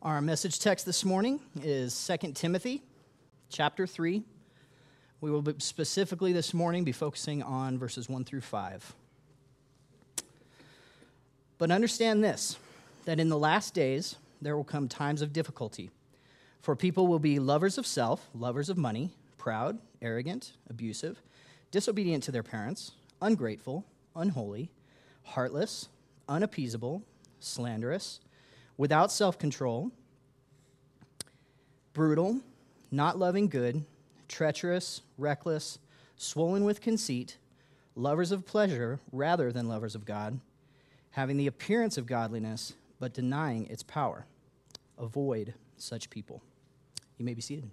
Our message text this morning is 2 Timothy chapter 3. We will specifically this morning be focusing on verses 1 through 5. But understand this, that in the last days there will come times of difficulty. For people will be lovers of self, lovers of money, proud, arrogant, abusive, disobedient to their parents, ungrateful, unholy, heartless, unappeasable, slanderous, without self-control, brutal, not loving good, treacherous, reckless, swollen with conceit, lovers of pleasure rather than lovers of God, having the appearance of godliness, but denying its power. Avoid such people. You may be seated.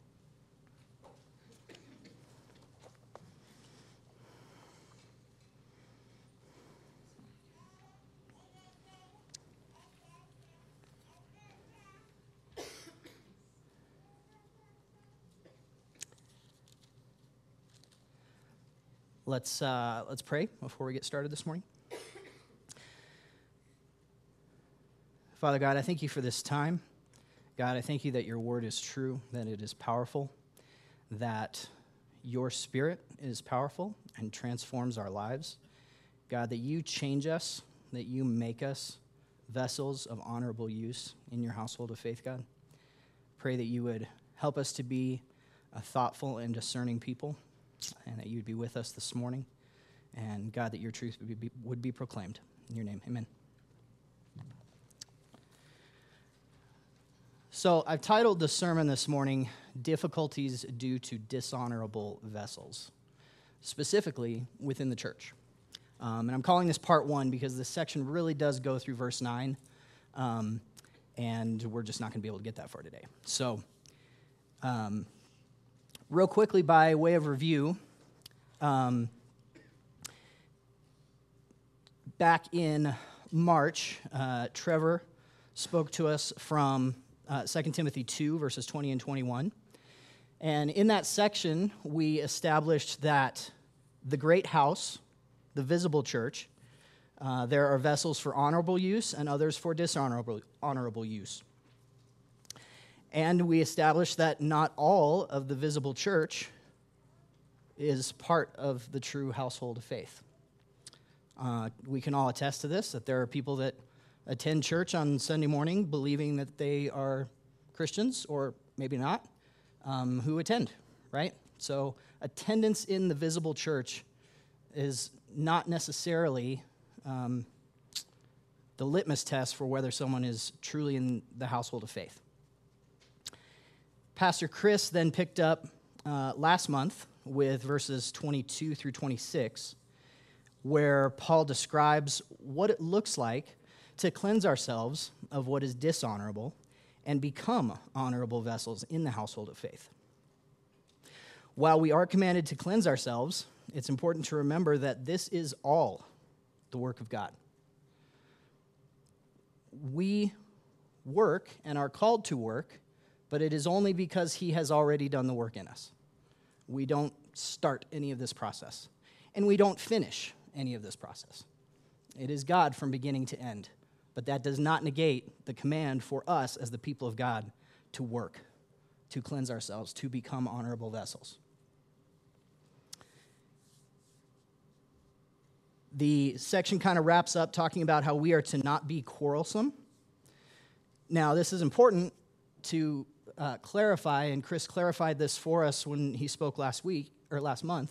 Let's pray before we get started this morning. Father God, I thank you for this time. God, I thank you that your word is true, that it is powerful, that your spirit is powerful and transforms our lives. God, that you change us, that you make us vessels of honorable use in your household of faith, God. Pray that you would help us to be a thoughtful and discerning people, and that you'd be with us this morning. And God, that your truth would be proclaimed. In your name, amen. So I've titled the sermon this morning, Difficulties Due to Dishonorable Vessels, specifically within the church. And I'm calling this part 1 because this section really does go through verse 9, and we're just not going to be able to get that far today. So, real quickly, by way of review, back in March, Trevor spoke to us from 2 Timothy 2, verses 20 and 21. And in that section, we established that the great house, the visible church, there are vessels for honorable use and others for dishonorable use. And we established that not all of the visible church is part of the true household of faith. We can all attest to this, that there are people that attend church on Sunday morning believing that they are Christians, or maybe not, who attend, right? So attendance in the visible church is not necessarily the litmus test for whether someone is truly in the household of faith. Pastor Chris then picked up last month with verses 22 through 26, where Paul describes what it looks like to cleanse ourselves of what is dishonorable and become honorable vessels in the household of faith. While we are commanded to cleanse ourselves, it's important to remember that this is all the work of God. We work and are called to work, but it is only because he has already done the work in us. We don't start any of this process, and we don't finish any of this process. It is God from beginning to end, but that does not negate the command for us as the people of God to work, to cleanse ourselves, to become honorable vessels. The section kind of wraps up talking about how we are to not be quarrelsome. Now, this is important to clarify, and Chris clarified this for us when he spoke last month.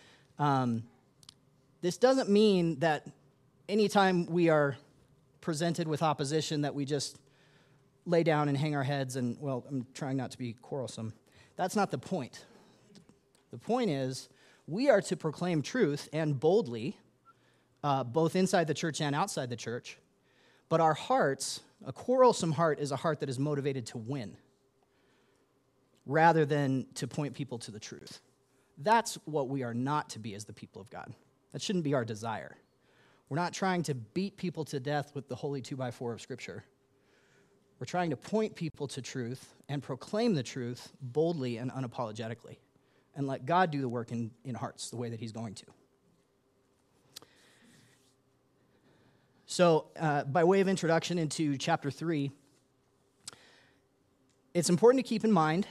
This doesn't mean that anytime we are presented with opposition that we just lay down and hang our heads and, well, I'm trying not to be quarrelsome. That's not the point. The point is we are to proclaim truth and boldly, both inside the church and outside the church, but our hearts, a quarrelsome heart is a heart that is motivated to win, rather than to point people to the truth. That's what we are not to be as the people of God. That shouldn't be our desire. We're not trying to beat people to death with the holy 2x4 of Scripture. We're trying to point people to truth and proclaim the truth boldly and unapologetically, and let God do the work in hearts the way that he's going to. So, by way of introduction into chapter 3, It's important to keep in mind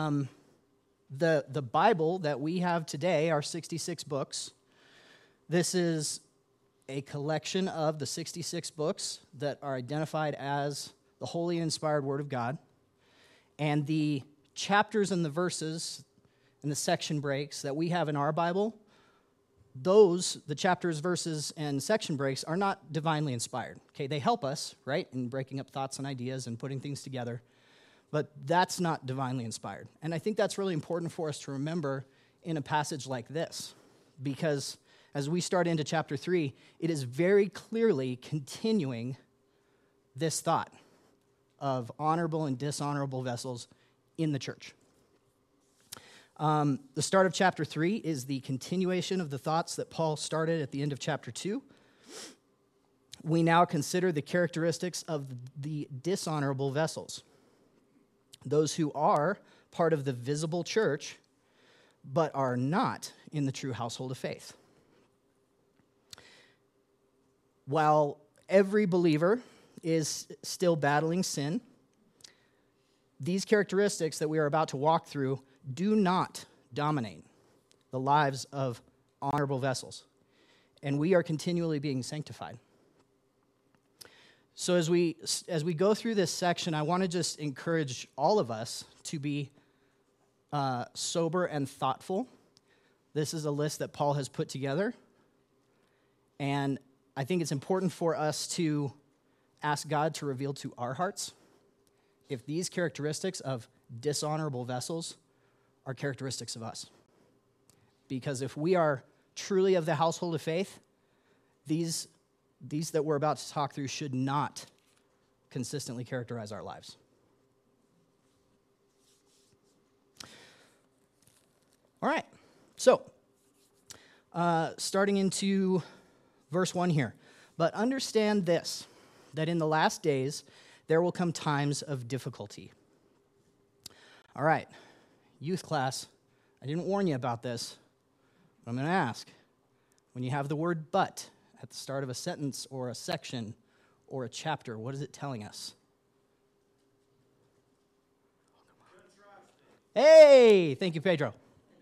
the Bible that we have today, our 66 books. This is a collection of the 66 books that are identified as the holy and inspired Word of God. And the chapters and the verses and the section breaks that we have in our Bible, the chapters, verses, and section breaks are not divinely inspired. Okay, they help us, right, in breaking up thoughts and ideas and putting things together, but that's not divinely inspired. And I think that's really important for us to remember in a passage like this, because as we start into chapter 3, it is very clearly continuing this thought of honorable and dishonorable vessels in the church. The start of chapter 3 is the continuation of the thoughts that Paul started at the end of chapter 2. We now consider the characteristics of the dishonorable vessels, those who are part of the visible church, but are not in the true household of faith. While every believer is still battling sin, these characteristics that we are about to walk through do not dominate the lives of honorable vessels, and we are continually being sanctified. So as we go through this section, I want to just encourage all of us to be sober and thoughtful. This is a list that Paul has put together, and I think it's important for us to ask God to reveal to our hearts if these characteristics of dishonorable vessels are characteristics of us. Because if we are truly of the household of faith, these that we're about to talk through should not consistently characterize our lives. All right, so starting into verse 1 here. But understand this, that in the last days there will come times of difficulty. All right, youth class, I didn't warn you about this, but I'm going to ask. When you have the word but at the start of a sentence or a section or a chapter, what is it telling us? Hey, thank you, Pedro.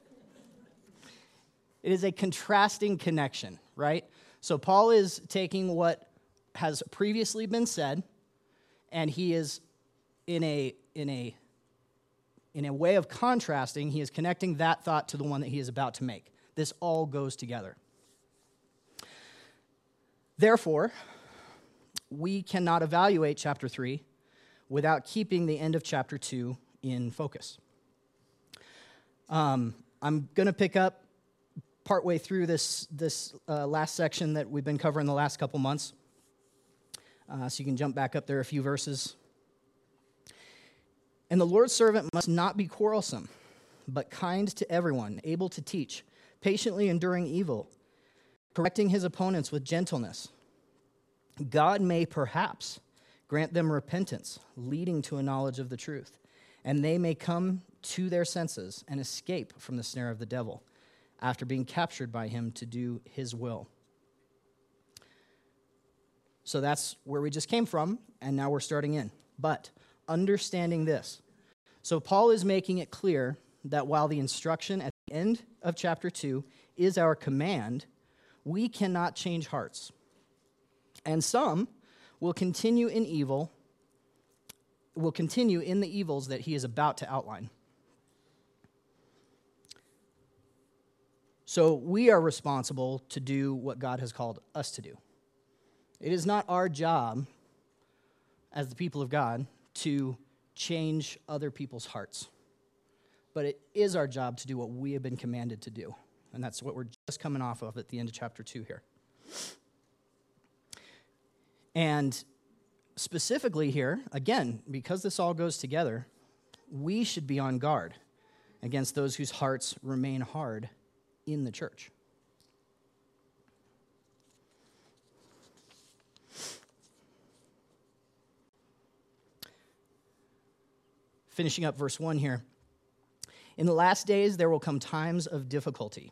It is a contrasting connection, right? So Paul is taking what has previously been said, and he is in a way of contrasting, he is connecting that thought to the one that he is about to make. This all goes together. Therefore, we cannot evaluate chapter 3 without keeping the end of chapter 2 in focus. I'm going to pick up partway through this last section that we've been covering the last couple months. So you can jump back up there a few verses. And the Lord's servant must not be quarrelsome, but kind to everyone, able to teach, patiently enduring evil, correcting his opponents with gentleness. God may perhaps grant them repentance, leading to a knowledge of the truth, and they may come to their senses and escape from the snare of the devil, after being captured by him to do his will. So that's where we just came from, and now we're starting in. But understanding this. So Paul is making it clear that while the instruction at the end of chapter 2 is our command, we cannot change hearts. And some will continue in the evils that he is about to outline. So we are responsible to do what God has called us to do. It is not our job as the people of God to change other people's hearts, but it is our job to do what we have been commanded to do. And that's what we're just coming off of at the end of chapter 2 here. And specifically here, again, because this all goes together, we should be on guard against those whose hearts remain hard in the church. Finishing up verse 1 here. In the last days, there will come times of difficulty.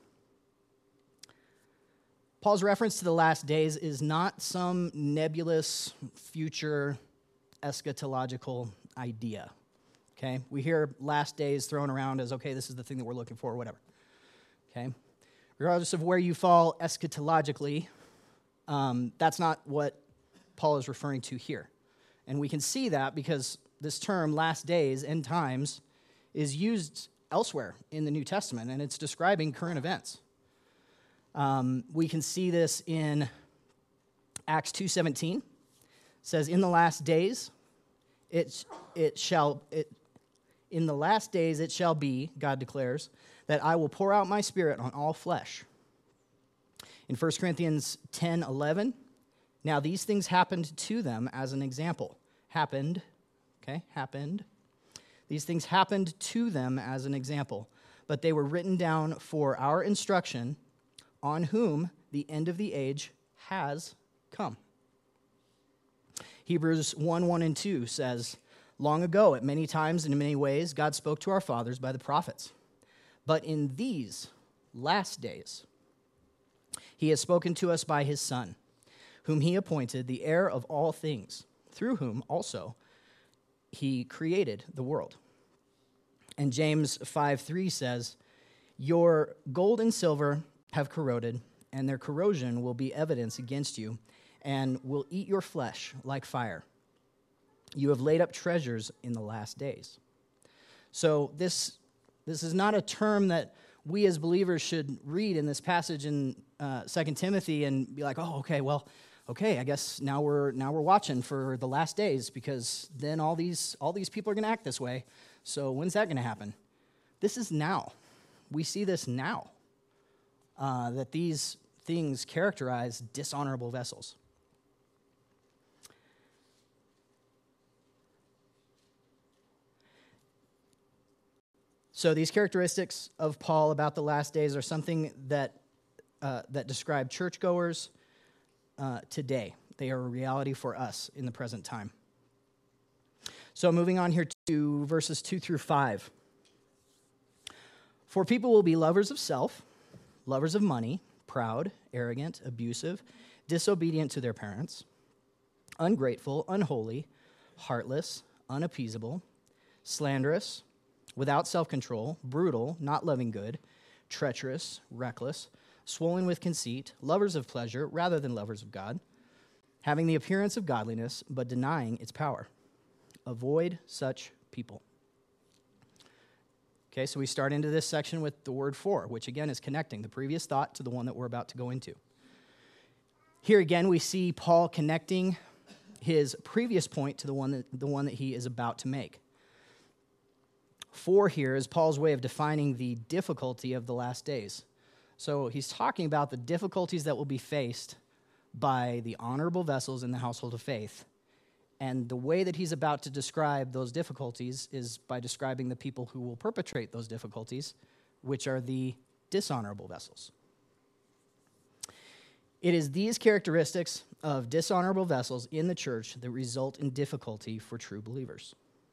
Paul's reference to the last days is not some nebulous future eschatological idea. Okay? We hear last days thrown around as, okay, this is the thing that we're looking for, or whatever. Okay? Regardless of where you fall eschatologically, that's not what Paul is referring to here. And we can see that because this term, last days, end times, is used elsewhere in the New Testament, and it's describing current events. We can see this in Acts 2:17. It says, in the last days, in the last days it shall be, God declares, that I will pour out my Spirit on all flesh. In 1 Corinthians 10:11, now these things happened to them as an example. Happened. These things happened to them as an example, but they were written down for our instruction, on whom the end of the age has come. Hebrews 1:1 and 2 says, long ago, at many times and in many ways, God spoke to our fathers by the prophets. But in these last days, he has spoken to us by his Son, whom he appointed the heir of all things, through whom also he created the world. And James 5:3 says, your gold and silver have corroded, and their corrosion will be evidence against you, and will eat your flesh like fire. You have laid up treasures in the last days. So this is not a term that we as believers should read in this passage in 2 Timothy and be like, oh, okay, I guess now we're watching for the last days, because then all these people are going to act this way. So when's that going to happen? This is now. We see this now, that these things characterize dishonorable vessels. So these characteristics of Paul about the last days are something that describe churchgoers today. They are a reality for us in the present time. So moving on here to verses 2 through 5. For people will be lovers of self, lovers of money, proud, arrogant, abusive, disobedient to their parents, ungrateful, unholy, heartless, unappeasable, slanderous, without self-control, brutal, not loving good, treacherous, reckless, swollen with conceit, lovers of pleasure rather than lovers of God, having the appearance of godliness but denying its power. Avoid such people. Okay, so we start into this section with the word for, which again is connecting the previous thought to the one that we're about to go into. Here again we see Paul connecting his previous point to the one that he is about to make. For here is Paul's way of defining the difficulty of the last days. So he's talking about the difficulties that will be faced by the honorable vessels in the household of faith. And the way that he's about to describe those difficulties is by describing the people who will perpetrate those difficulties, which are the dishonorable vessels. It is these characteristics of dishonorable vessels in the church that result in difficulty for true believers.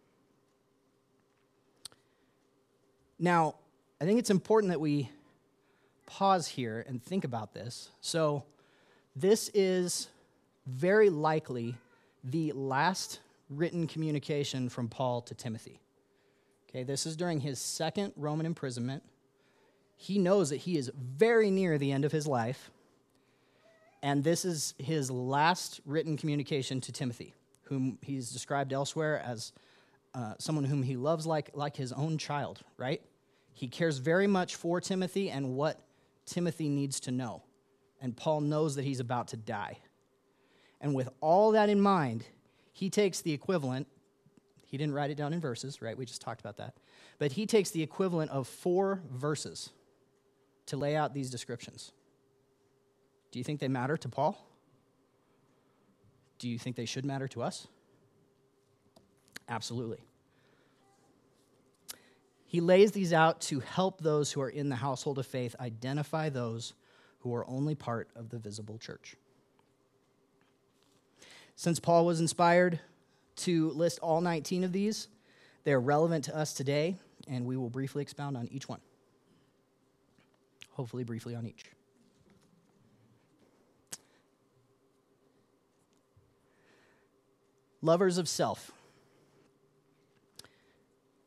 Now, I think it's important that we pause here and think about this. So, this is very likely the last written communication from Paul to Timothy. Okay, this is during his second Roman imprisonment. He knows that he is very near the end of his life, and this is his last written communication to Timothy, whom he's described elsewhere as someone whom he loves like his own child, right? He cares very much for Timothy and what Timothy needs to know. And Paul knows that he's about to die. And with all that in mind, he takes the equivalent, he didn't write it down in verses, right? We just talked about that. But he takes the equivalent of 4 verses to lay out these descriptions. Do you think they matter to Paul? Do you think they should matter to us? Absolutely. He lays these out to help those who are in the household of faith identify those who are only part of the visible church. Since Paul was inspired to list all 19 of these, they are relevant to us today, and we will briefly expound on each one. Hopefully briefly on each. Lovers of self.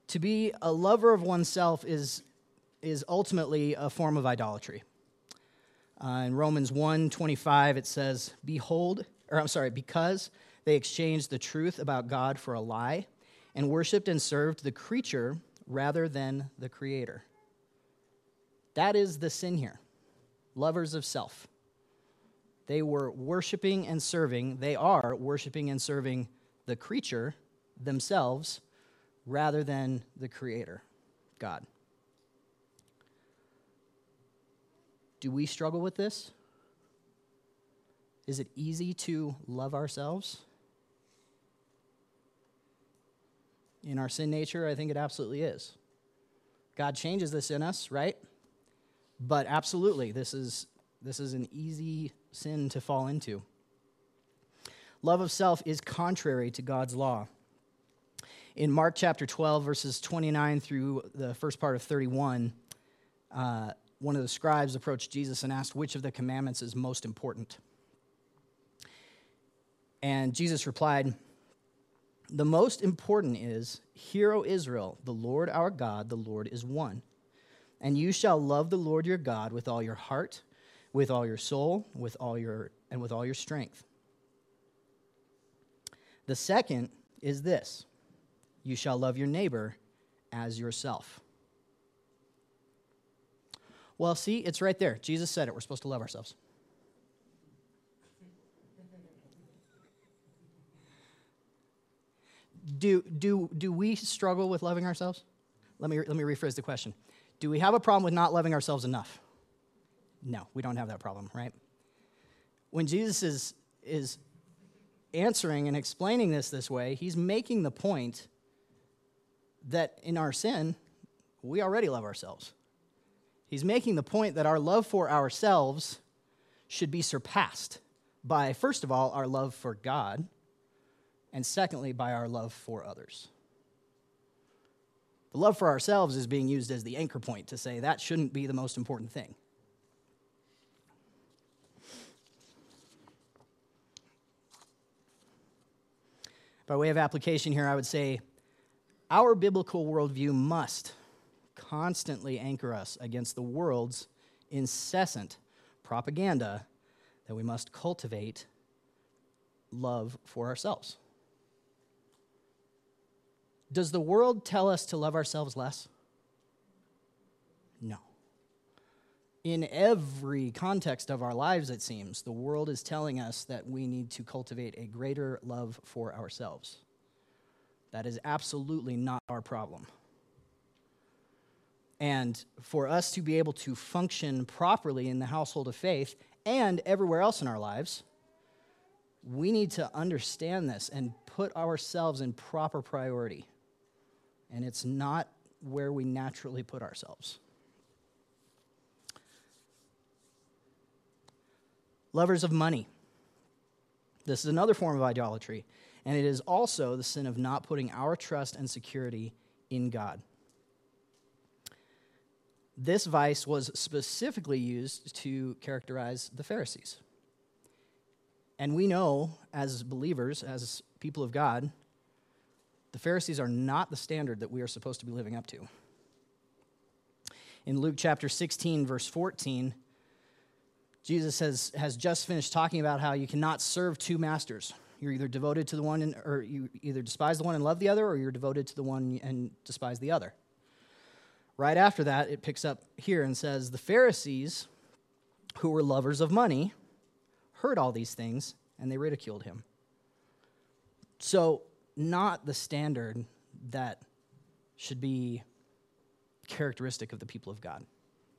To be a lover of oneself is ultimately a form of idolatry. In Romans 1:25, it says, because they exchanged the truth about God for a lie and worshiped and served the creature rather than the Creator. That is the sin here. Lovers of self. They are worshiping and serving the creature themselves rather than the Creator, God. Do we struggle with this? Is it easy to love ourselves? In our sin nature, I think it absolutely is. God changes this in us, right? But absolutely, this is an easy sin to fall into. Love of self is contrary to God's law. In Mark chapter 12, verses 29 through the first part of 31, one of the scribes approached Jesus and asked which of the commandments is most important. And Jesus replied, "The most important is, 'Hear, O Israel, the Lord our God, the Lord is one. And you shall love the Lord your God with all your heart, with all your soul, with all your strength.' The second is this, 'You shall love your neighbor as yourself.'" Well, see, it's right there. Jesus said it. We're supposed to love ourselves. Do we struggle with loving ourselves? Let me rephrase the question. Do we have a problem with not loving ourselves enough? No, we don't have that problem, right? When Jesus is answering and explaining this way, he's making the point that in our sin, we already love ourselves. He's making the point that our love for ourselves should be surpassed by, first of all, our love for God, and secondly, by our love for others. The love for ourselves is being used as the anchor point to say that shouldn't be the most important thing. By way of application here, I would say our biblical worldview must constantly anchor us against the world's incessant propaganda that we must cultivate love for ourselves. Does the world tell us to love ourselves less? No. In every context of our lives, it seems, the world is telling us that we need to cultivate a greater love for ourselves. That is absolutely not our problem. And for us to be able to function properly in the household of faith and everywhere else in our lives, we need to understand this and put ourselves in proper priority. And it's not where we naturally put ourselves. Lovers of money. This is another form of idolatry, and it is also the sin of not putting our trust and security in God. This vice was specifically used to characterize the Pharisees. And we know, as believers, as people of God, the Pharisees are not the standard that we are supposed to be living up to. In Luke chapter 16, verse 14, Jesus has just finished talking about how you cannot serve two masters. You're either devoted to the one, or you either despise the one and love the other, or you're devoted to the one and despise the other. Right after that, it picks up here and says, the Pharisees, who were lovers of money, heard all these things, and they ridiculed him. So, not the standard that should be characteristic of the people of God.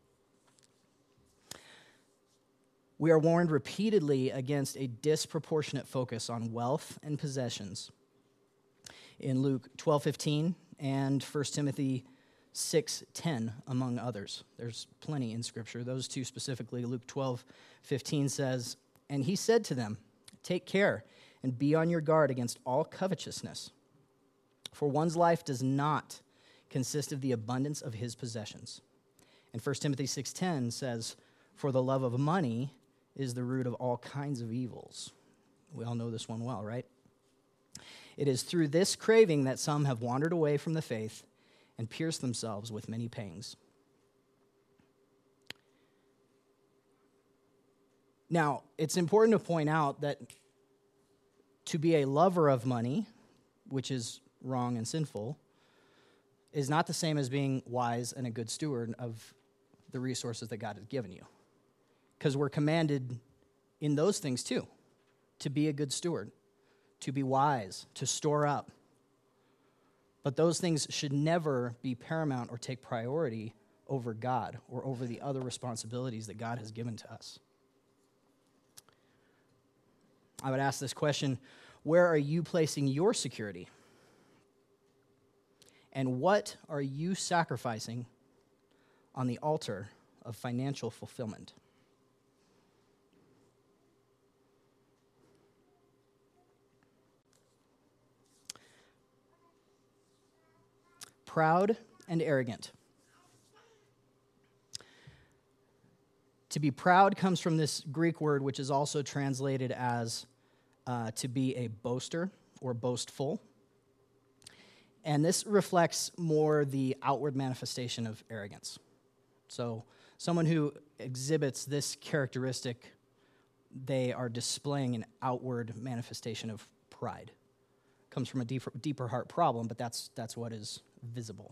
We are warned repeatedly against a disproportionate focus on wealth and possessions. In Luke 12:15 and 1 Timothy 6:10, among others. There's plenty in Scripture. Those two specifically, Luke 12:15 says, "And he said to them, 'Take care and be on your guard against all covetousness, for one's life does not consist of the abundance of his possessions.'" And 1 Timothy 6:10 says, "For the love of money is the root of all kinds of evils." We all know this one well, right? It is through this craving that some have wandered away from the faith and pierce themselves with many pangs. Now, it's important to point out that to be a lover of money, which is wrong and sinful, is not the same as being wise and a good steward of the resources that God has given you. Because we're commanded in those things too, to be a good steward, to be wise, to store up. But those things should never be paramount or take priority over God or over the other responsibilities that God has given to us. I would ask this question: where are you placing your security? And what are you sacrificing on the altar of financial fulfillment? Proud and arrogant. To be proud comes from this Greek word, which is also translated as to be a boaster or boastful. And this reflects more the outward manifestation of arrogance. So someone who exhibits this characteristic, they are displaying an outward manifestation of pride. Comes from a deeper heart problem, but that's what is visible.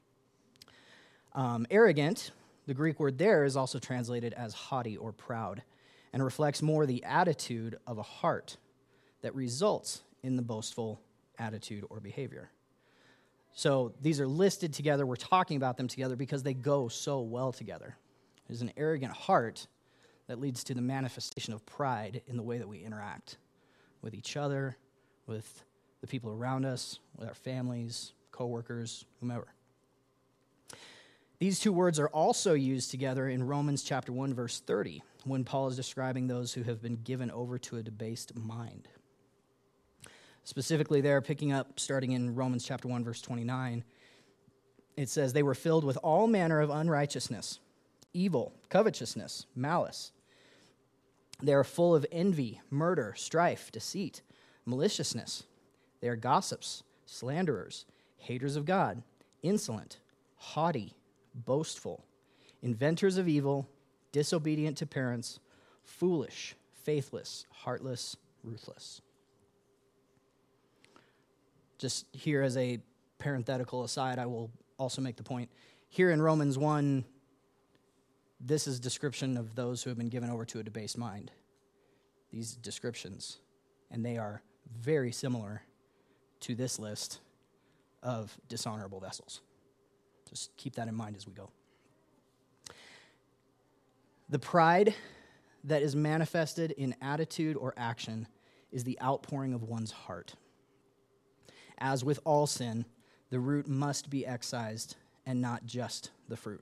Arrogant, the Greek word there, is also translated as haughty or proud, and reflects more the attitude of a heart that results in the boastful attitude or behavior. So these are listed together. We're talking about them together because they go so well together. There's an arrogant heart that leads to the manifestation of pride in the way that we interact with each other, with the people around us, with our families, coworkers, whomever. These two words are also used together in Romans chapter 1, verse 30, when Paul is describing those who have been given over to a debased mind. Specifically there, picking up, starting in Romans chapter 1, verse 29, it says, "They were filled with all manner of unrighteousness, evil, covetousness, malice. They are full of envy, murder, strife, deceit, maliciousness. They are gossips, slanderers, haters of God, insolent, haughty, boastful, inventors of evil, disobedient to parents, foolish, faithless, heartless, ruthless." Just here as a parenthetical aside, I will also make the point. Here in Romans 1, this is description of those who have been given over to a debased mind. These descriptions, and they are very similar to this list of dishonorable vessels. Just keep that in mind as we go. The pride that is manifested in attitude or action is the outpouring of one's heart. As with all sin, the root must be excised and not just the fruit.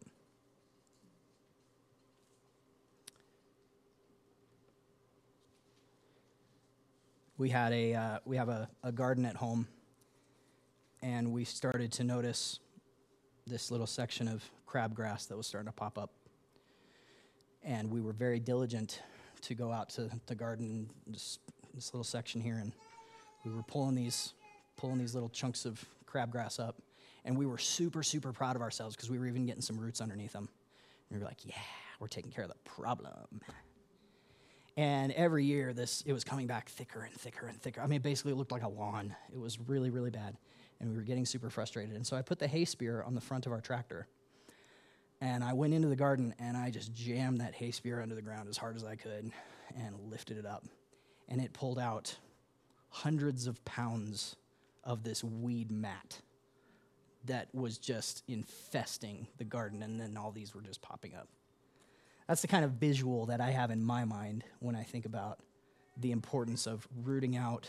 We have a garden at home, and we started to notice this little section of crabgrass that was starting to pop up. And we were very diligent to go out to the garden, just this little section here, and we were pulling these little chunks of crabgrass up, and we were super, super proud of ourselves because we were even getting some roots underneath them. And we were like, yeah, we're taking care of the problem. And every year, it was coming back thicker and thicker and thicker. I mean, basically, it looked like a lawn. It was really, really bad, and we were getting super frustrated. And so I put the hay spear on the front of our tractor, and I went into the garden, and I just jammed that hay spear under the ground as hard as I could and lifted it up. And it pulled out hundreds of pounds of this weed mat that was just infesting the garden, and then all these were just popping up. That's the kind of visual that I have in my mind when I think about the importance of rooting out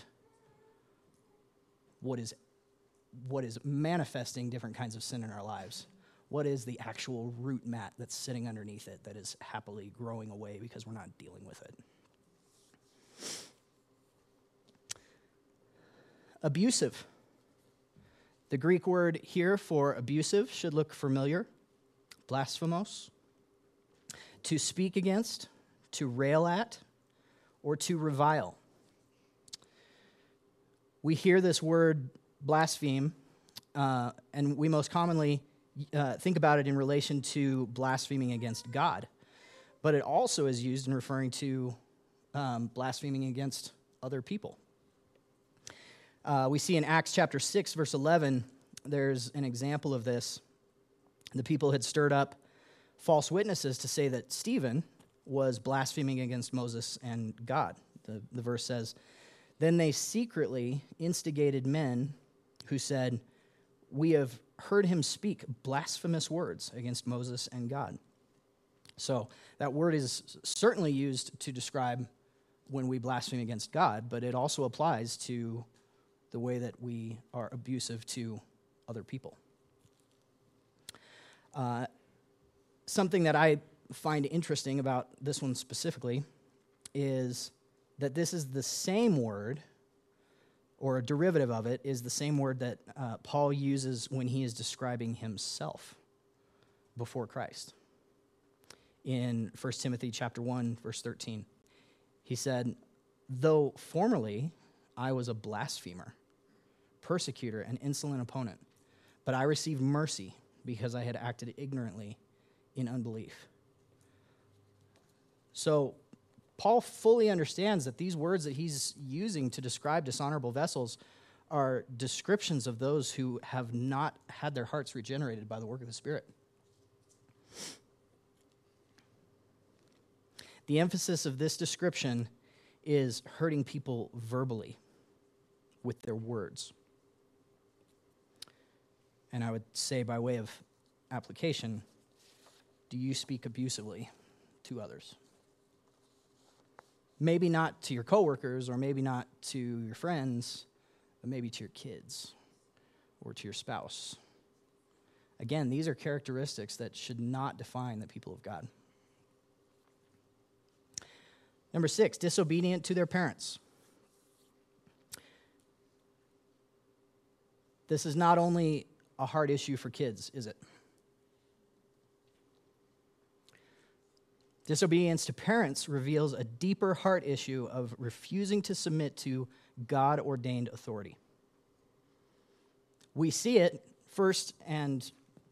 what is manifesting different kinds of sin in our lives. What is the actual root mat that's sitting underneath it that is happily growing away because we're not dealing with it? Abusive. The Greek word here for abusive should look familiar. Blasphemos. To speak against, to rail at, or to revile. We hear this word blaspheme and we most commonly think about it in relation to blaspheming against God. But it also is used in referring to blaspheming against other people. We see in Acts chapter 6, verse 11, there's an example of this. The people had stirred up false witnesses to say that Stephen was blaspheming against Moses and God. The verse says, "Then they secretly instigated men who said, 'We have heard him speak blasphemous words against Moses and God.'" So that word is certainly used to describe when we blaspheme against God, but it also applies to the way that we are abusive to other people. Something that I find interesting about this one specifically is that this is the same word, or a derivative of it, is the same word that Paul uses when he is describing himself before Christ. In 1 Timothy chapter 1, verse 13, he said, "Though formerly I was a blasphemer, persecutor, and insolent opponent, but I received mercy because I had acted ignorantly in unbelief." So Paul fully understands that these words that he's using to describe dishonorable vessels are descriptions of those who have not had their hearts regenerated by the work of the Spirit. The emphasis of this description is hurting people verbally with their words. And I would say, by way of application, do you speak abusively to others? Maybe not to your coworkers, or maybe not to your friends, but maybe to your kids or to your spouse. Again, these are characteristics that should not define the people of God. Number 6, disobedient to their parents. This is not only a hard issue for kids, is it? Disobedience to parents reveals a deeper heart issue of refusing to submit to God-ordained authority. We see it first and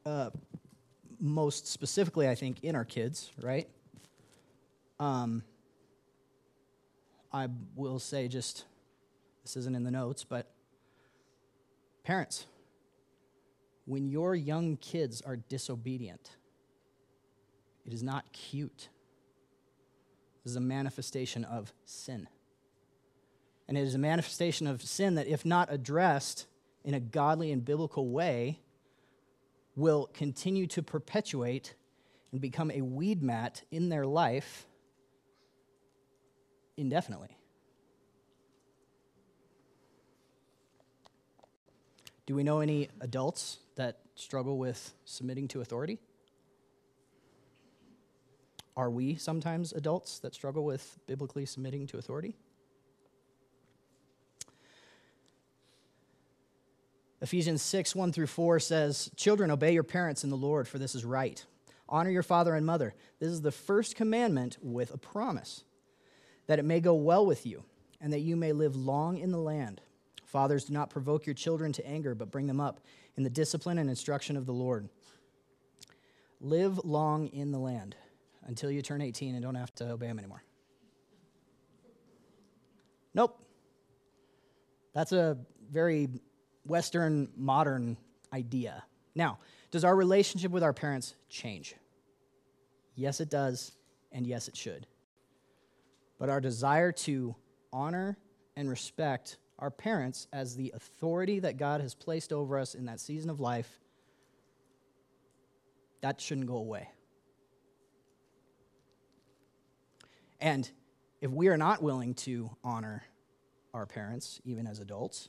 most specifically, I think, in our kids, right? I will say just, this isn't in the notes, but parents, when your young kids are disobedient, it is not cute. This is a manifestation of sin. And it is a manifestation of sin that, if not addressed in a godly and biblical way, will continue to perpetuate and become a weed mat in their life indefinitely. Do we know any adults that struggle with submitting to authority? Are we sometimes adults that struggle with biblically submitting to authority? Ephesians 6, 1 through 4 says, "Children, obey your parents in the Lord, for this is right. Honor your father and mother. This is the first commandment with a promise, that it may go well with you, and that you may live long in the land. Fathers, do not provoke your children to anger, but bring them up in the discipline and instruction of the Lord. Live long in the land until you turn 18 and don't have to obey them anymore." Nope. That's a very Western, modern idea. Now, does our relationship with our parents change? Yes, it does, and yes, it should. But our desire to honor and respect our parents as the authority that God has placed over us in that season of life, that shouldn't go away. And if we are not willing to honor our parents, even as adults,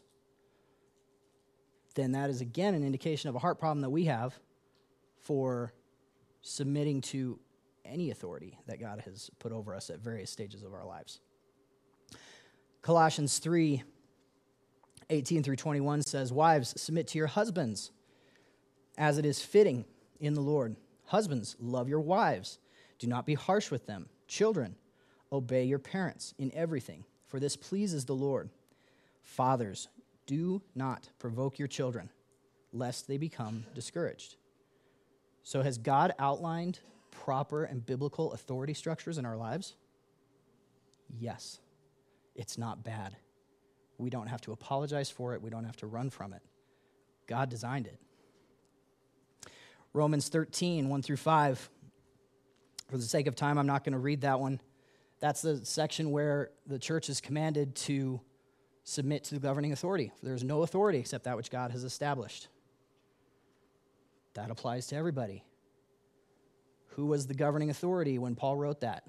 then that is again an indication of a heart problem that we have for submitting to any authority that God has put over us at various stages of our lives. Colossians 3, 18 through 21 says, "Wives, submit to your husbands, as it is fitting in the Lord. Husbands, love your wives. Do not be harsh with them. Children, obey your parents in everything, for this pleases the Lord. Fathers, do not provoke your children. lest they become discouraged. So has God outlined proper and biblical authority structures in our lives? Yes. It's not bad. We don't have to apologize for it. We don't have to run from it. God designed it. Romans 13, 1 through 5. For the sake of time, I'm not going to read that one. That's the section where the church is commanded to submit to the governing authority. There is no authority except that which God has established. That applies to everybody. Who was the governing authority when Paul wrote that?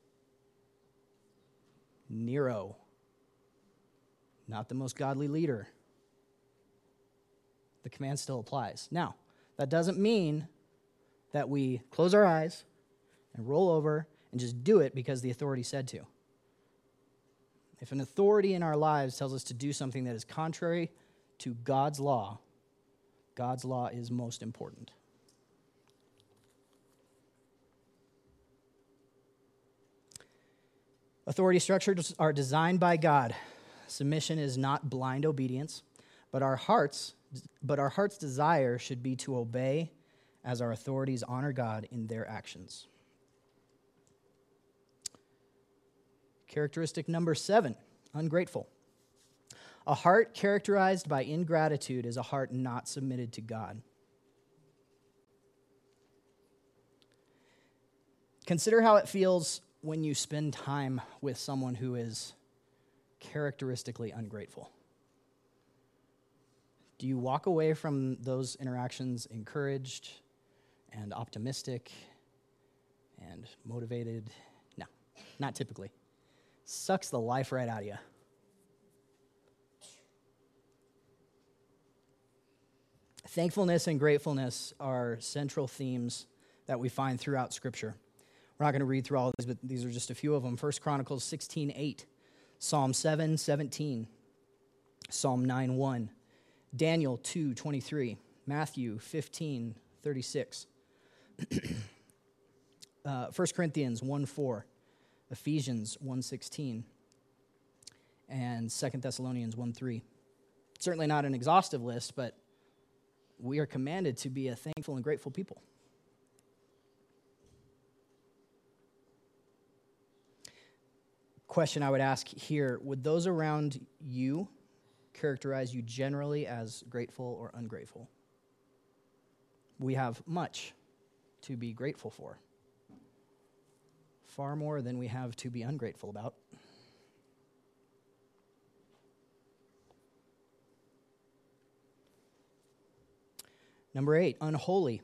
Nero. Not the most godly leader. The command still applies. Now, that doesn't mean that we close our eyes and roll over and just do it because the authority said to. If an authority in our lives tells us to do something that is contrary to God's law is most important. Authority structures are designed by God. Submission is not blind obedience, but our heart's desire should be to obey as our authorities honor God in their actions. Characteristic number 7, ungrateful. A heart characterized by ingratitude is a heart not submitted to God. Consider how it feels when you spend time with someone who is characteristically ungrateful. Do you walk away from those interactions encouraged and optimistic and motivated? No, not typically. Sucks the life right out of you. Thankfulness and gratefulness are central themes that we find throughout Scripture. We're not going to read through all of these, but these are just a few of them. 1 Chronicles 16:8, Psalm 7:17, Psalm 9:1, Daniel 2:23, Matthew 15:36, 1 Corinthians 1:4, Ephesians 1:16, and 2 Thessalonians 1:3. Certainly not an exhaustive list, but we are commanded to be a thankful and grateful people. Question I would ask here, would those around you characterize you generally as grateful or ungrateful? We have much to be grateful for. Far more than we have to be ungrateful about. Number 8, unholy.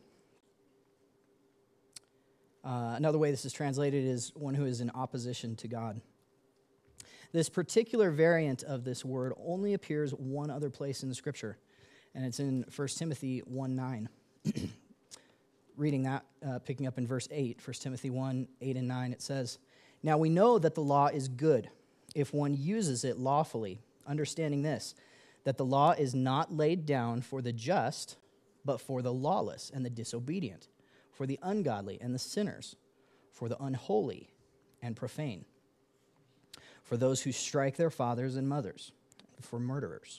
Another way this is translated is one who is in opposition to God. This particular variant of this word only appears one other place in the Scripture, and it's in 1 Timothy 1:9. Reading that, picking up in verse 8, 1 Timothy 1:8 and 9, it says, "Now we know that the law is good if one uses it lawfully, understanding this, that the law is not laid down for the just, but for the lawless and the disobedient, for the ungodly and the sinners, for the unholy and profane, for those who strike their fathers and mothers, for murderers."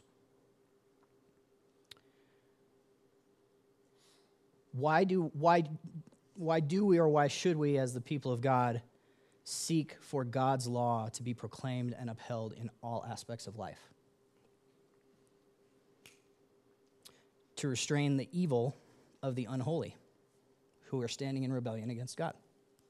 Why do we, or why should we, as the people of God, seek for God's law to be proclaimed and upheld in all aspects of life? To restrain the evil of the unholy who are standing in rebellion against God.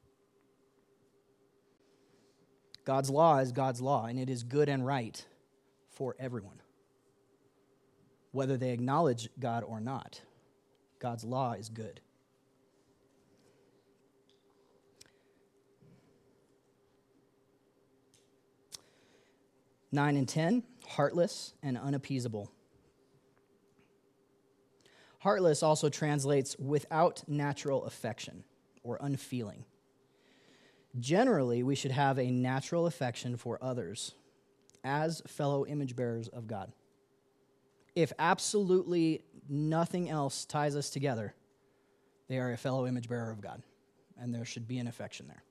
God's law is God's law, and it is good and right for everyone, whether they acknowledge God or not. God's law is good. Nine and 10, heartless and unappeasable. Heartless also translates without natural affection or unfeeling. Generally, we should have a natural affection for others as fellow image bearers of God. If absolutely nothing else ties us together, they are a fellow image bearer of God, and there should be an affection there.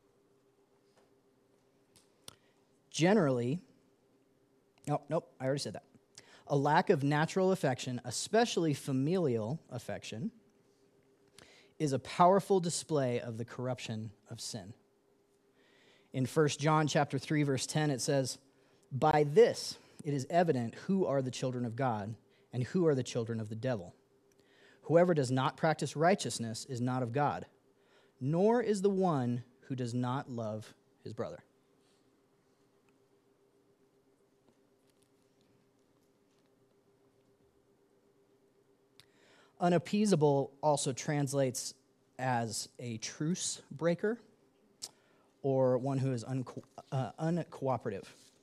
Generally, I already said that. A lack of natural affection, especially familial affection, is a powerful display of the corruption of sin. In 1 John chapter 3, verse 10, it says, "By this it is evident who are the children of God and who are the children of the devil. Whoever does not practice righteousness is not of God, nor is the one who does not love his brother." Unappeasable also translates as a truce breaker or one who is uncooperative.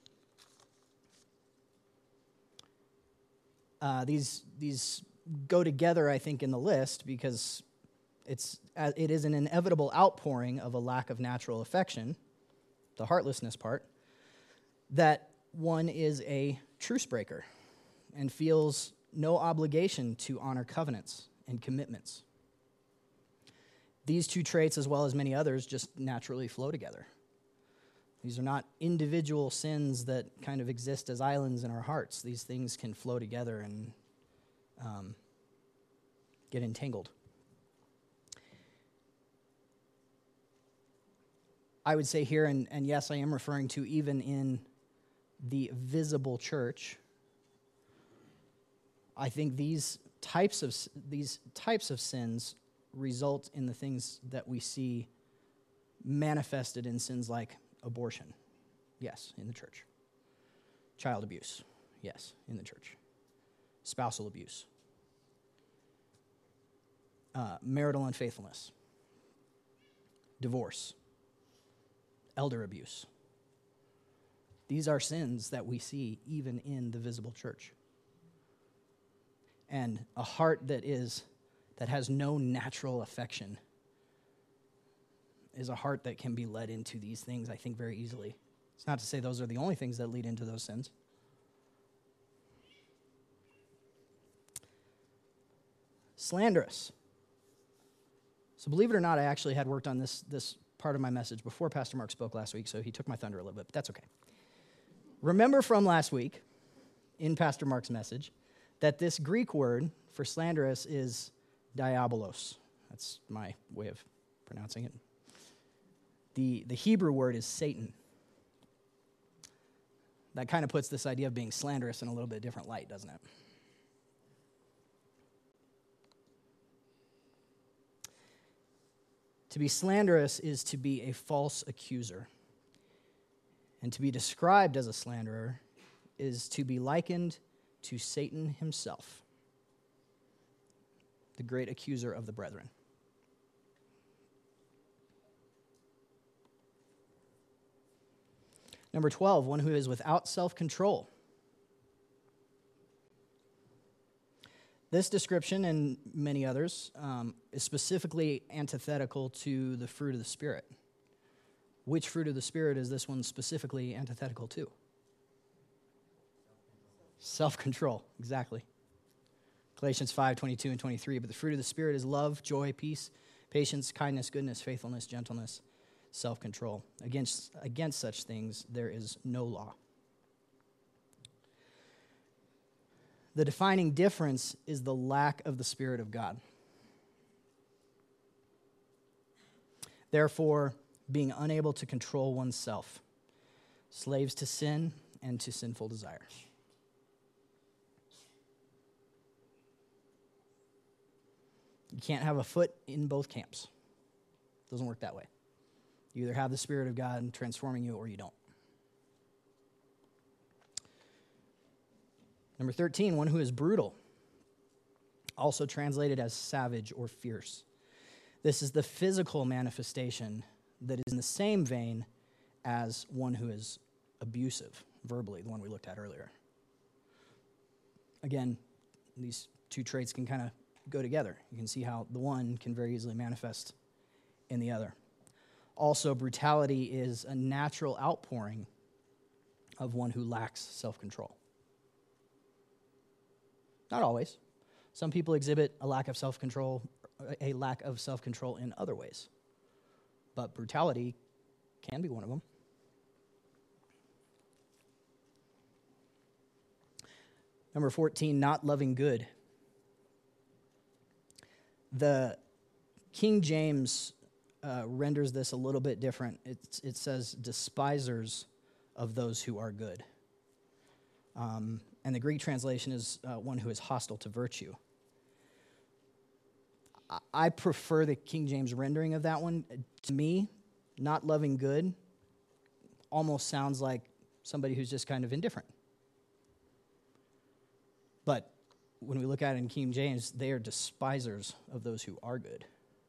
These go together, I think, in the list because it is an inevitable outpouring of a lack of natural affection, the heartlessness part, that one is a truce breaker and feels no obligation to honor covenants and commitments. These two traits, as well as many others, just naturally flow together. These are not individual sins that kind of exist as islands in our hearts. These things can flow together and get entangled. I would say here, and yes, I am referring to even in the visible church, I think these types of sins result in the things that we see manifested in sins like abortion, yes, in the church. Child abuse, yes, in the church. Spousal abuse. Marital unfaithfulness. Divorce. Elder abuse. These are sins that we see even in the visible church. And a heart that has no natural affection is a heart that can be led into these things, I think, very easily. It's not to say those are the only things that lead into those sins. Slanderous. So believe it or not, I actually had worked on this part of my message before Pastor Mark spoke last week, so he took my thunder a little bit, but that's okay. Remember from last week, in Pastor Mark's message, that this Greek word for slanderous is diabolos. That's my way of pronouncing it. The Hebrew word is Satan. That kind of puts this idea of being slanderous in a little bit different light, doesn't it? To be slanderous is to be a false accuser. And to be described as a slanderer is to be likened to Satan himself, the great accuser of the brethren. Number 12, one who is without self-control. This description and many others is specifically antithetical to the fruit of the Spirit. Which fruit of the Spirit is this one specifically antithetical to? Self-control, exactly. Galatians 5:22 and 23. But the fruit of the Spirit is love, joy, peace, patience, kindness, goodness, faithfulness, gentleness, self-control. Against such things there is no law. The defining difference is the lack of the Spirit of God. Therefore, being unable to control oneself, slaves to sin and to sinful desires. You can't have a foot in both camps. It doesn't work that way. You either have the Spirit of God transforming you or you don't. Number 13, one who is brutal, also translated as savage or fierce. This is the physical manifestation that is in the same vein as one who is abusive, verbally, the one we looked at earlier. Again, these two traits can kind of go together. You can see how the one can very easily manifest in the other. Also, brutality is a natural outpouring of one who lacks self-control. Not always. Some people exhibit a lack of self-control in other ways. But brutality can be one of them. Number 14, not loving good. The King James renders this a little bit different. It says despisers of those who are good. And the Greek translation is one who is hostile to virtue. I prefer the King James rendering of that one. To me, not loving good almost sounds like somebody who's just kind of indifferent. But when we look at it in King James, they are despisers of those who are good.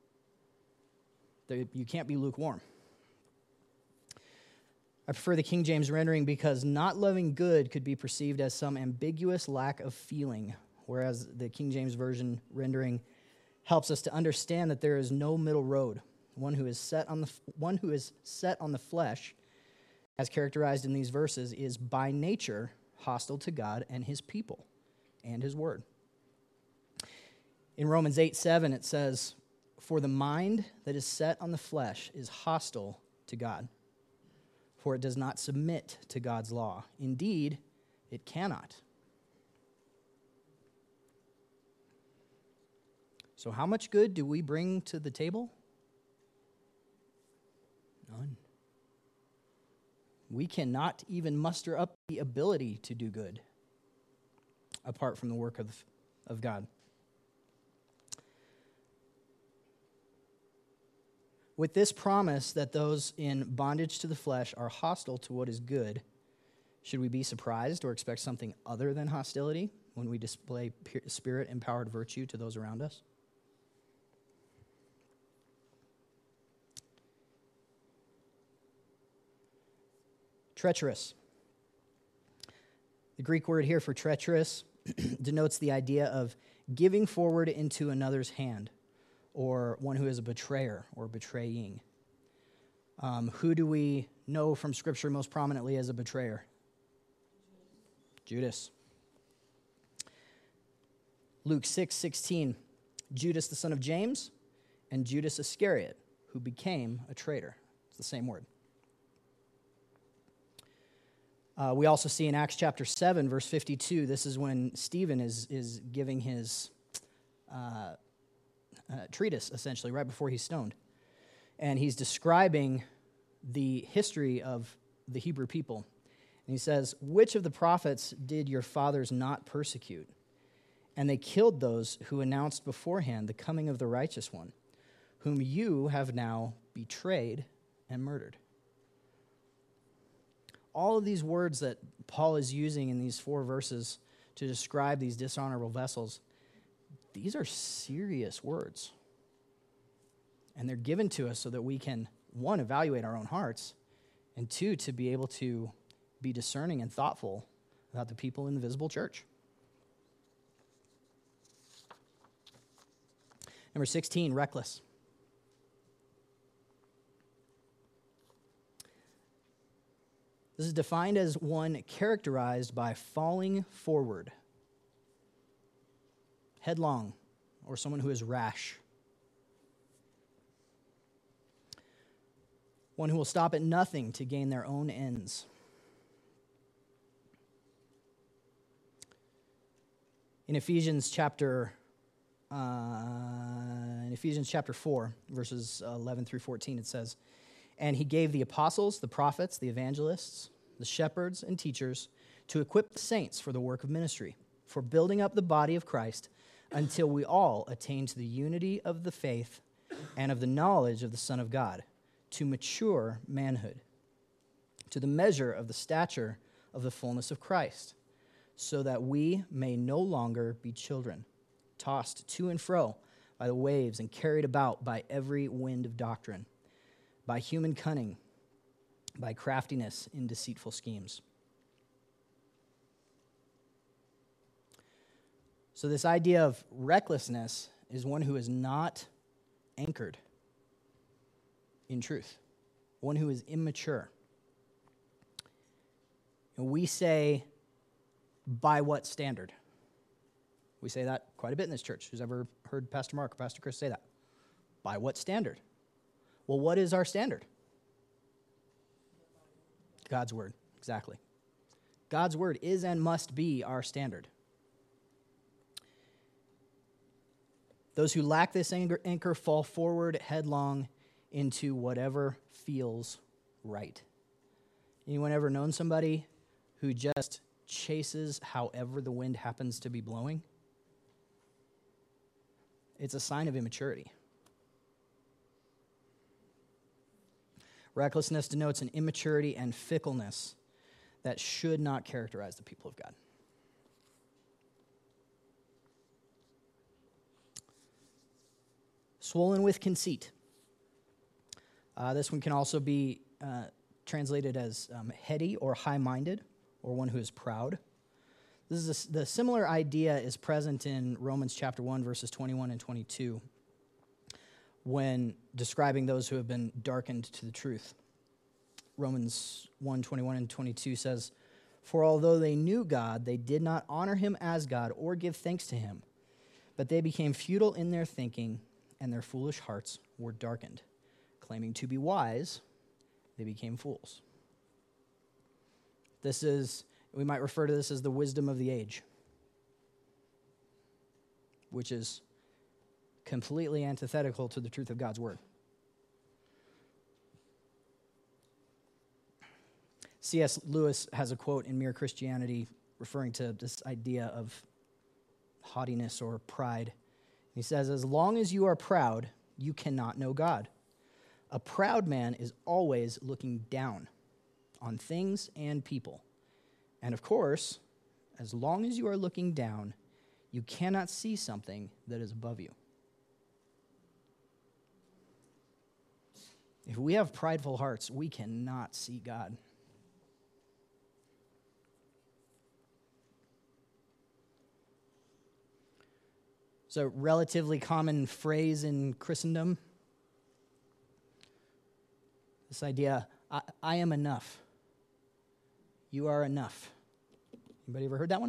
You can't be lukewarm. I prefer the King James rendering because not loving good could be perceived as some ambiguous lack of feeling, whereas the King James Version rendering helps us to understand that there is no middle road. One who is set on the flesh, as characterized in these verses, is by nature hostile to God and his people and his word. In Romans 8:7, it says, "For the mind that is set on the flesh is hostile to God, for it does not submit to God's law. Indeed, it cannot." So how much good do we bring to the table? None. We cannot even muster up the ability to do good apart from the work of God. With this promise that those in bondage to the flesh are hostile to what is good, should we be surprised or expect something other than hostility when we display spirit-empowered virtue to those around us? Treacherous. The Greek word here for treacherous denotes the idea of giving forward into another's hand, or one who is a betrayer or betraying. Who do we know from Scripture most prominently as a betrayer? Judas. Luke 6:16, Judas the son of James and Judas Iscariot, who became a traitor. It's the same word. We also see in Acts chapter 7, verse 52, this is when Stephen is giving his treatise, essentially, right before he's stoned. And he's describing the history of the Hebrew people. And he says, "Which of the prophets did your fathers not persecute? And they killed those who announced beforehand the coming of the righteous one, whom you have now betrayed and murdered." All of these words that Paul is using in these 4 verses to describe these dishonorable vessels, these are serious words. And they're given to us so that we can, 1, evaluate our own hearts, and 2, to be able to be discerning and thoughtful about the people in the visible church. Number 16, reckless. This is defined as one characterized by falling forward, headlong, or someone who is rash. One who will stop at nothing to gain their own ends. In Ephesians chapter 4, verses 11 through 14, it says, "And he gave the apostles, the prophets, the evangelists, the shepherds, and teachers to equip the saints for the work of ministry, for building up the body of Christ, until we all attain to the unity of the faith and of the knowledge of the Son of God, to mature manhood, to the measure of the stature of the fullness of Christ, so that we may no longer be children, tossed to and fro by the waves and carried about by every wind of doctrine, by human cunning, by craftiness in deceitful schemes." So this idea of recklessness is one who is not anchored in truth, one who is immature. And we say, by what standard? We say that quite a bit in this church. Who's ever heard Pastor Mark or Pastor Chris say that? By what standard? Well, what is our standard? God's word, exactly. God's word is and must be our standard. Those who lack this anchor fall forward headlong into whatever feels right. Anyone ever known somebody who just chases however the wind happens to be blowing? It's a sign of immaturity. Recklessness denotes an immaturity and fickleness that should not characterize the people of God. Swollen with conceit. This one can also be translated as heady or high-minded, or one who is proud. The similar idea is present in Romans chapter 1, verses 21 and 22, when describing those who have been darkened to the truth. Romans 1, 21 and 22 says, "For although they knew God, they did not honor him as God or give thanks to him, but they became futile in their thinking, and their foolish hearts were darkened. Claiming to be wise, they became fools." We might refer to this as the wisdom of the age, which is completely antithetical to the truth of God's word. C.S. Lewis has a quote in Mere Christianity referring to this idea of haughtiness or pride. He says, "As long as you are proud, you cannot know God. A proud man is always looking down on things and people. And of course, as long as you are looking down, you cannot see something that is above you." If we have prideful hearts, we cannot see God. It's a relatively common phrase in Christendom. This idea, I am enough. You are enough. Anybody ever heard that one?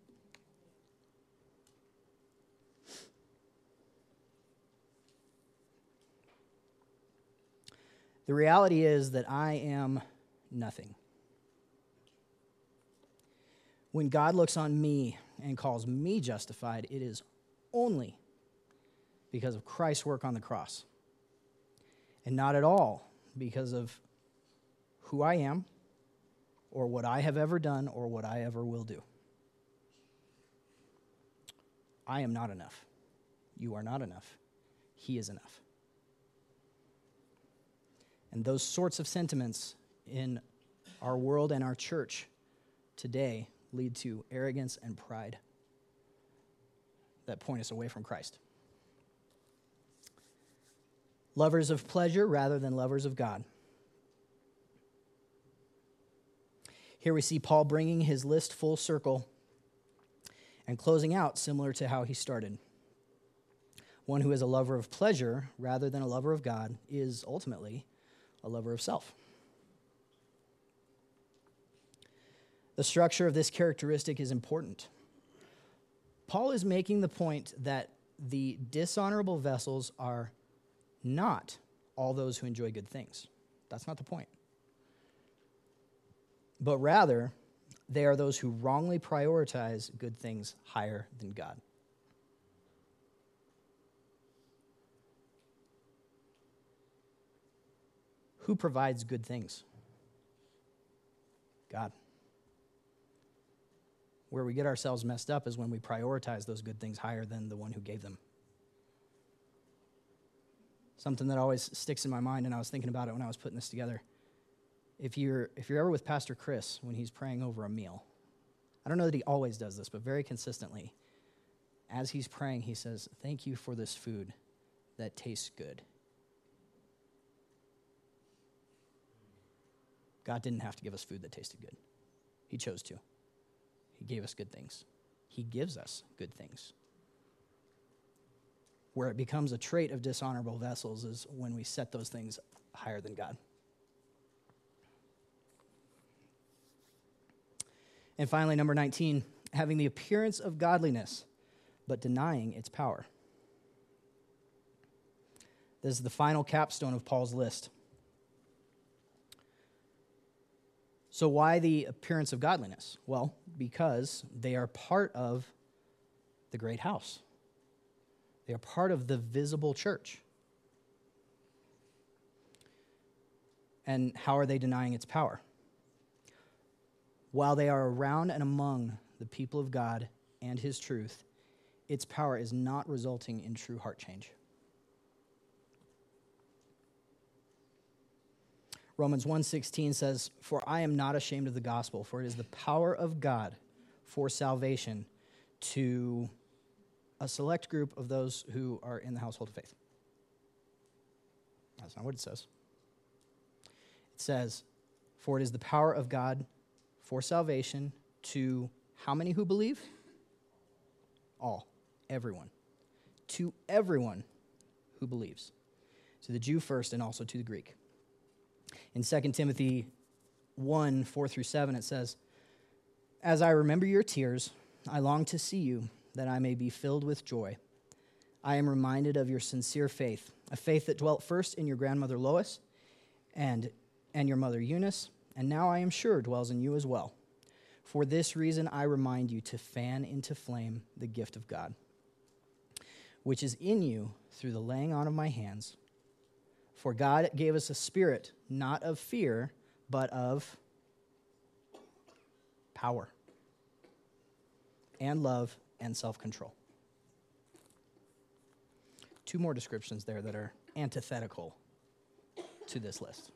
The reality is that I am nothing. When God looks on me and calls me justified, it is only because of Christ's work on the cross, and not at all because of who I am or what I have ever done or what I ever will do. I am not enough. You are not enough. He is enough. And those sorts of sentiments in our world and our church today lead to arrogance and pride that point us away from Christ. Lovers of pleasure rather than lovers of God. Here we see Paul bringing his list full circle and closing out similar to how he started. One who is a lover of pleasure rather than a lover of God is ultimately a lover of self. The structure of this characteristic is important. Paul is making the point that the dishonorable vessels are not all those who enjoy good things. That's not the point. But rather, they are those who wrongly prioritize good things higher than God. Who provides good things? God. Where we get ourselves messed up is when we prioritize those good things higher than the one who gave them. Something that always sticks in my mind, and I was thinking about it when I was putting this together. If you're ever with Pastor Chris when he's praying over a meal, I don't know that he always does this, but very consistently, as he's praying, he says, "Thank you for this food that tastes good." God didn't have to give us food that tasted good. He chose to. He gave us good things. He gives us good things. Where it becomes a trait of dishonorable vessels is when we set those things higher than God. And finally, number 19, having the appearance of godliness, but denying its power. This is the final capstone of Paul's list. So why the appearance of godliness? Well, because they are part of the great house. They are part of the visible church. And how are they denying its power? While they are around and among the people of God and his truth, its power is not resulting in true heart change. Romans 1:16 says, "For I am not ashamed of the gospel, for it is the power of God for salvation to a select group of those who are in the household of faith." That's not what it says. It says, "For it is the power of God for salvation to" how many who believe? All. Everyone. To everyone who believes. To the Jew first and also to the Greek. In 2 Timothy 1, 4 through 7, it says, "As I remember your tears, I long to see you, that I may be filled with joy. I am reminded of your sincere faith, a faith that dwelt first in your grandmother Lois and your mother Eunice, and now I am sure dwells in you as well. For this reason I remind you to fan into flame the gift of God, which is in you through the laying on of my hands. For God gave us a spirit, not of fear, but of power and love and self-control." Two more descriptions there that are antithetical to this list.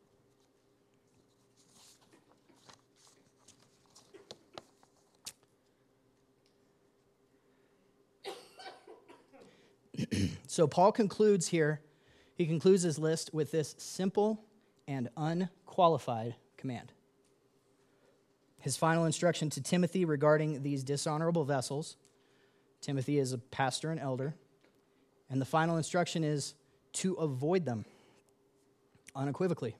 So Paul concludes here, he concludes his list with this simple and unqualified command. His final instruction to Timothy regarding these dishonorable vessels, Timothy is a pastor and elder, and the final instruction is to avoid them unequivocally.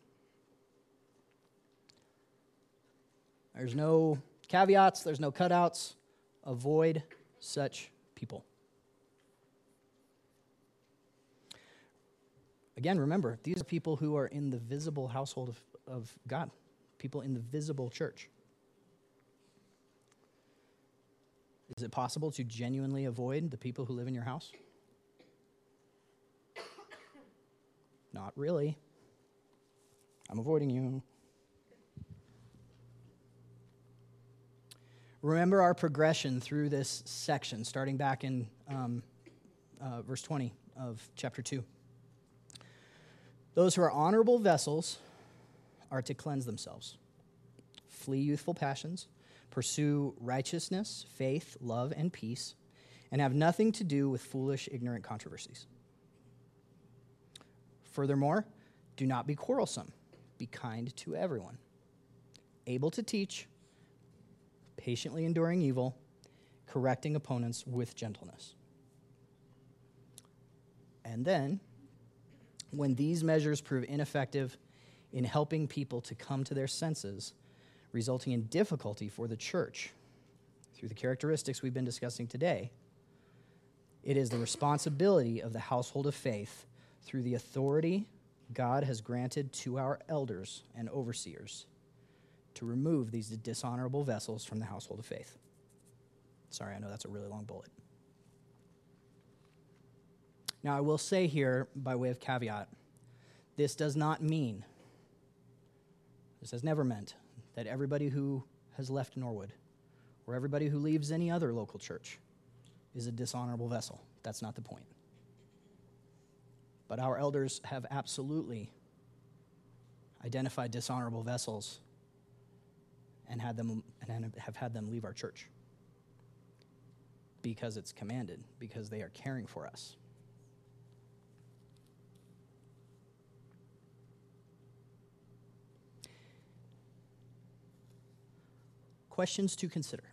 There's no caveats, there's no cutouts. Avoid such people. Again, remember, these are people who are in the visible household of God, people in the visible church. Is it possible to genuinely avoid the people who live in your house? Not really. I'm avoiding you. Remember our progression through this section, starting back in verse 20 of chapter 2. Those who are honorable vessels are to cleanse themselves, flee youthful passions, pursue righteousness, faith, love, and peace, and have nothing to do with foolish, ignorant controversies. Furthermore, do not be quarrelsome. Be kind to everyone, able to teach, patiently enduring evil, correcting opponents with gentleness. And then, when these measures prove ineffective in helping people to come to their senses, resulting in difficulty for the church through the characteristics we've been discussing today, it is the responsibility of the household of faith, through the authority God has granted to our elders and overseers, to remove these dishonorable vessels from the household of faith. Sorry, I know that's a really long bullet. Now, I will say here, by way of caveat, this does not mean, this has never meant, that everybody who has left Norwood or everybody who leaves any other local church is a dishonorable vessel. That's not the point. But our elders have absolutely identified dishonorable vessels and have had them leave our church because it's commanded, because they are caring for us. Questions to consider.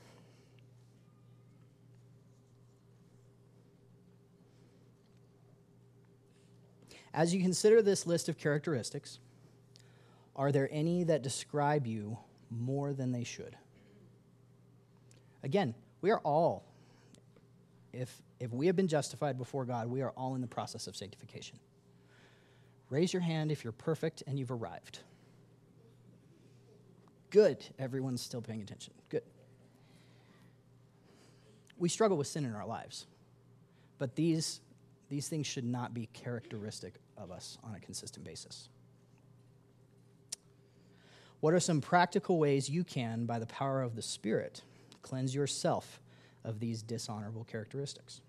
As you consider this list of characteristics, are there any that describe you more than they should? Again, we are all, if we have been justified before God, we are all in the process of sanctification. Raise your hand if you're perfect and you've arrived. Good. Everyone's still paying attention. Good. We struggle with sin in our lives. But these things should not be characteristic of us on a consistent basis. What are some practical ways you can, by the power of the Spirit, cleanse yourself of these dishonorable characteristics?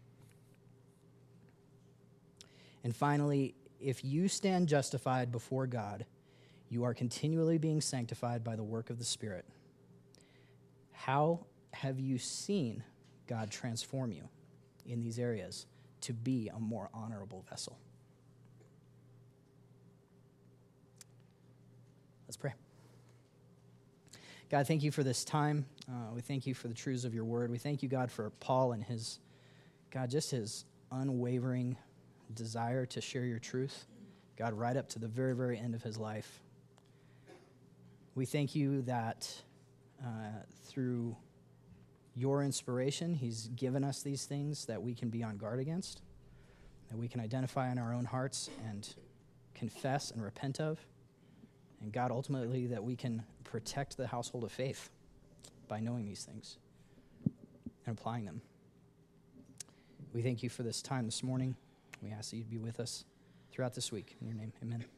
And finally, if you stand justified before God, you are continually being sanctified by the work of the Spirit. How have you seen God transform you in these areas to be a more honorable vessel? Let's pray. God, thank you for this time. We thank you for the truths of your word. We thank you, God, for Paul and his unwavering desire to share your truth, God, right up to the very, very end of his life. We thank you that through your inspiration, he's given us these things that we can be on guard against, that we can identify in our own hearts and confess and repent of. And God, ultimately, that we can protect the household of faith by knowing these things and applying them. We thank you for this time this morning. We ask that you'd be with us throughout this week. In your name, amen.